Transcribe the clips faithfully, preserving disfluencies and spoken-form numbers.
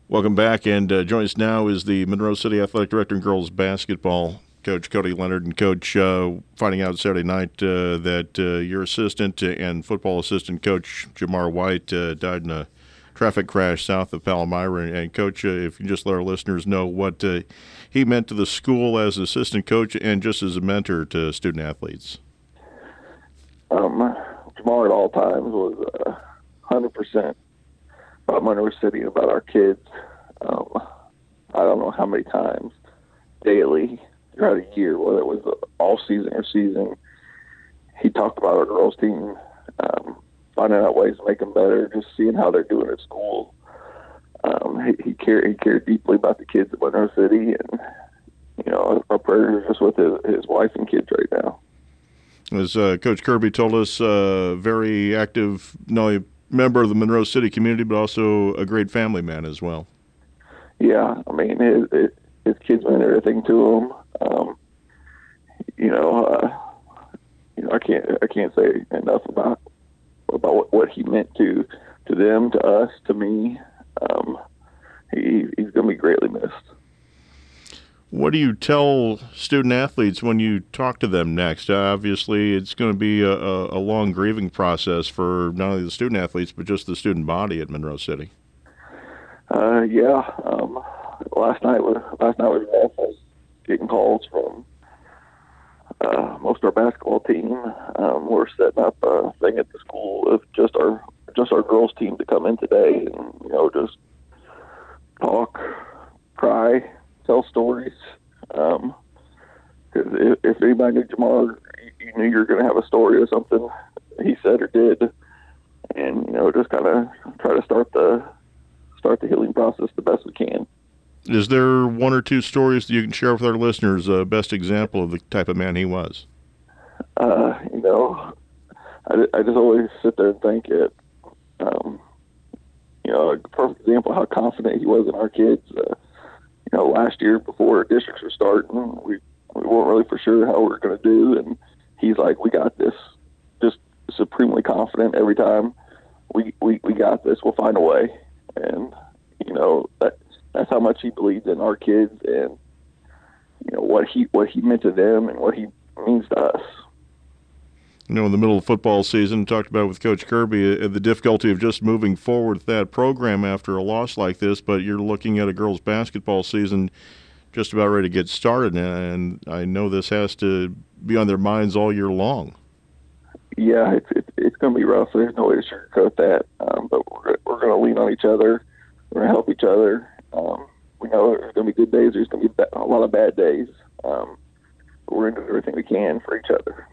Welcome back, and uh, joining us now is the Monroe City Athletic Director in girls basketball, Coach Cody Leonard. And Coach, uh, finding out Saturday night uh, that uh, your assistant and football assistant coach, Jamar White, uh, died in a traffic crash south of Palmyra. And, and Coach, uh, if you just let our listeners know what uh, he meant to the school as assistant coach and just as a mentor to student athletes. Um, Jamar at all times was uh, one hundred percent about Monroe City, about our kids. Um, I don't know how many times daily throughout a year, whether it was all season or season, he talked about our girls team, um, finding out ways to make them better, just seeing how they're doing at school. Um, he, he cared he cared deeply about the kids at Monroe City, and you know, our prayers are just with his, his wife and kids right now. As uh, Coach Kirby told us, uh, very active, not only member of the Monroe City community, but also a great family man as well. Yeah, I mean, his, his, his kids meant everything to him. Um, you know, uh, you know, I can't I can't say enough about about what, what he meant to to them, to us, to me. Um, he he's going to be greatly missed. What do you tell student athletes when you talk to them next? Uh, obviously, it's going to be a, a, a long grieving process for not only the student athletes, but just the student body at Monroe City. Uh, yeah. Um, last night was last night was rough. I was getting calls from uh, most of our basketball team. Um, we're setting up a thing at the school of just our just our girls team to come in today and you know just talk, cry, tell stories. Um, cause if, if anybody knew Jamar, you knew you were going to have a story or something he said or did, and you know, just kind of try to start the start the healing process the best we can. Is there one or two stories that you can share with our listeners? A uh, best example of the type of man he was. Uh, you know, I, I just always sit there and think it. Um, you know, a perfect example of how confident he was in our kids. Uh, You know, last year before districts were starting, we we weren't really for sure how we were going to do, and he's like, "We got this." Just supremely confident every time. We we we got this. We'll find a way, and you know that that's how much he believes in our kids, and you know what he what he meant to them, and what he means to us. You know, in the middle of football season, talked about with Coach Kirby uh, the difficulty of just moving forward with that program after a loss like this, but you're looking at a girls' basketball season just about ready to get started, and I know this has to be on their minds all year long. Yeah, it's it's, it's going to be rough. There's no way to sugarcoat that, um, but we're, we're going to lean on each other. We're going to help each other. Um, we know there's going to be good days. There's going to be a lot of bad days. Um, but we're going to do everything we can for each other.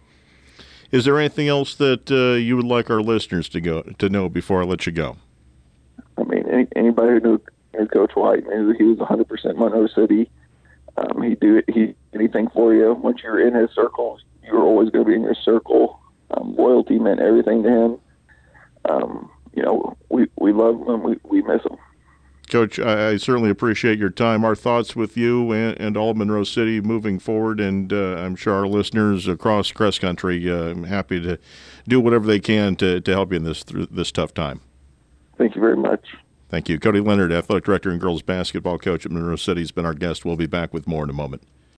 Is there anything else that uh, you would like our listeners to go to know before I let you go? I mean, any, anybody who knew, knew Coach White knew that he was one hundred percent Monroe City. Um, he'd do it, he anything for you. Once you're in his circle, you were always going to be in your circle. Um, loyalty meant everything to him. Um, you know, we, we love him. We, we miss him. Coach, I, I certainly appreciate your time. Our thoughts with you and, and all of Monroe City moving forward, and uh, I'm sure our listeners across Crest Country uh, I'm happy to do whatever they can to, to help you in this through this tough time. Thank you very much. Thank you. Cody Leonard, Athletic Director and Girls Basketball Coach at Monroe City, has been our guest. We'll be back with more in a moment.